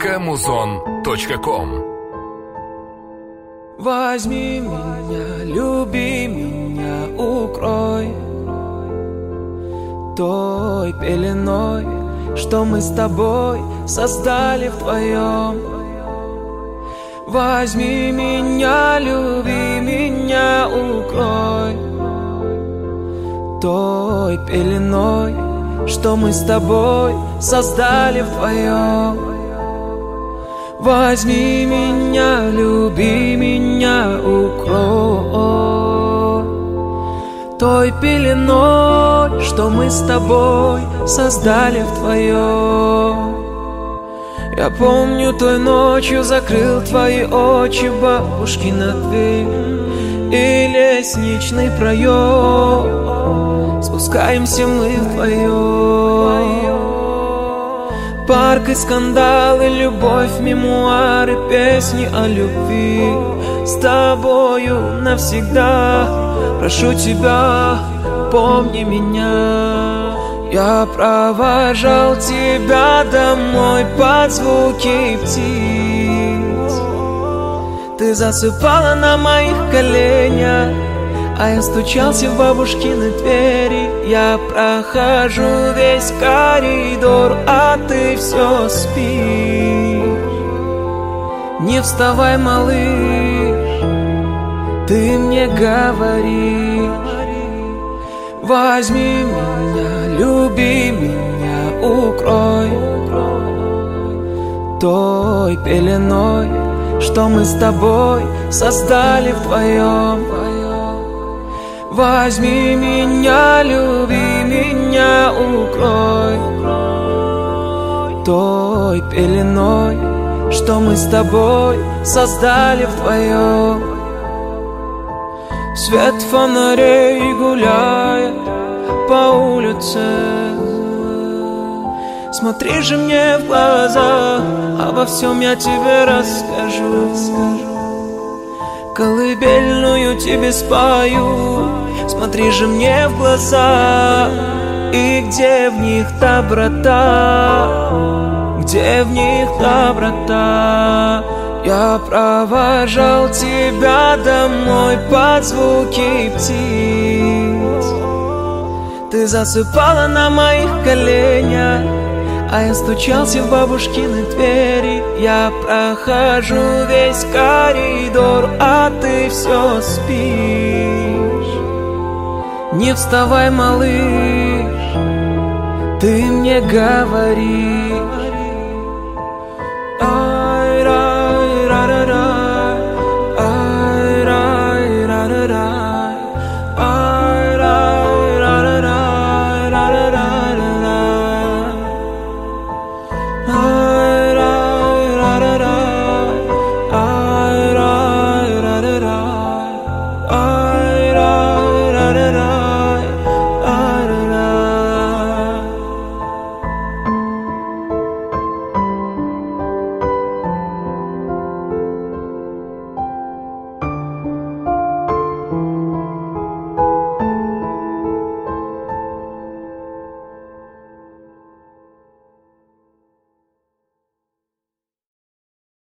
muzon.com. Возьми меня, люби меня, укрой той пеленой, что мы с тобой создали вдвоем. Возьми меня, люби меня, укрой той пеленой, что мы с тобой создали вдвоем. Возьми меня, люби меня, укрой той пеленой, что мы с тобой создали вдвоем. Я помню, той ночью закрыл твои очи бабушкина дверь и лестничный проем. Спускаемся мы вдвоем. Парк и скандалы, любовь, мемуары, песни о любви. С тобою навсегда, прошу тебя, помни меня. Я провожал тебя домой под звуки птиц. Ты засыпала на моих коленях, а я стучался в бабушкины двери. Я прохожу весь коридор, а ты все спишь. Не вставай, малыш, ты мне говоришь. Возьми меня, люби меня, укрой той пеленой, что мы с тобой создали вдвоем. Возьми меня, люби меня, укрой той пеленой, что мы с тобой создали вдвоем. Свет фонарей гуляет по улице. Смотри же мне в глаза, обо всем я тебе расскажу. Колыбельную тебе спою, смотри же мне в глаза. И где в них доброта, где в них доброта. Я провожал тебя домой под звуки птиц. Ты засыпала на моих коленях, а я стучался в бабушкины двери. Я прохожу весь коридор, а ты все спишь. Не вставай, малыш, ты мне говоришь.